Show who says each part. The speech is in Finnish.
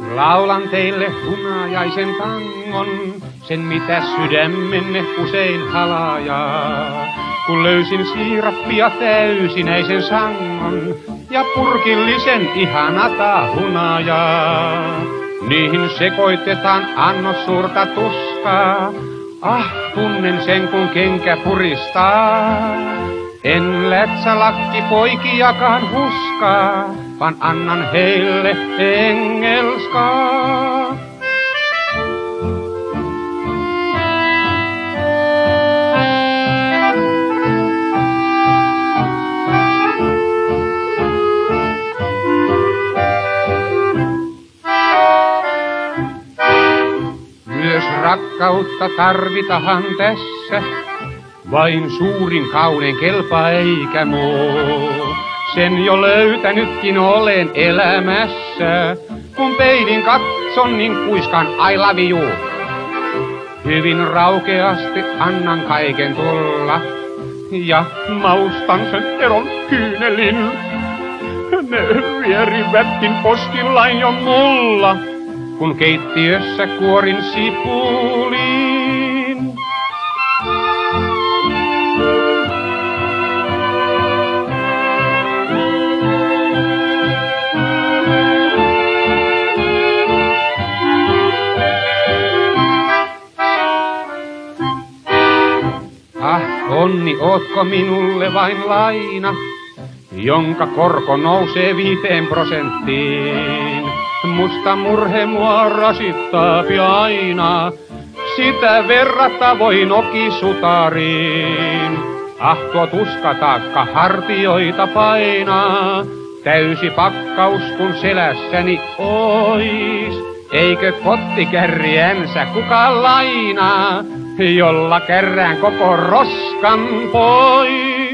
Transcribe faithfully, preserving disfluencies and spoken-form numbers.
Speaker 1: Laulan teille hunajaisen tangon, sen mitä sydämenne usein halajaa. Kun löysin siirappia täysinäisen sangon ja purkillisen ihanata hunajaa. Niihin sekoitetaan annos suurta tuskaa, ah tunnen sen kun kenkä puristaa. En lätsälakki poikiakaan huskaa, vaan annan heille engelskaa. Myös rakkautta tarvitahan tässä. Vain suurin kaunein kelpaa eikä muu. Sen jo löytänytkin olen elämässä. Kun peilin katson, niin kuiskan I love you. Hyvin raukeasti annan kaiken tulla. Ja maustan sen eron kyynelin. Ne vierivätkin poskillain jo mulla. Kun keittiössä kuorin sipuliin. Ah, onni, ootko minulle vain laina, jonka korko nousee viiteen prosenttiin. Musta murhe mua rasittaapi aina, sitä verrata voi nokisutariin. Ah, tuo tuskataakka hartioita painaa, täysi pakkaus kun selässäni ois. Eikö kottikärriänsä kukaan lainaa, jolla kärrään koko roskan pois?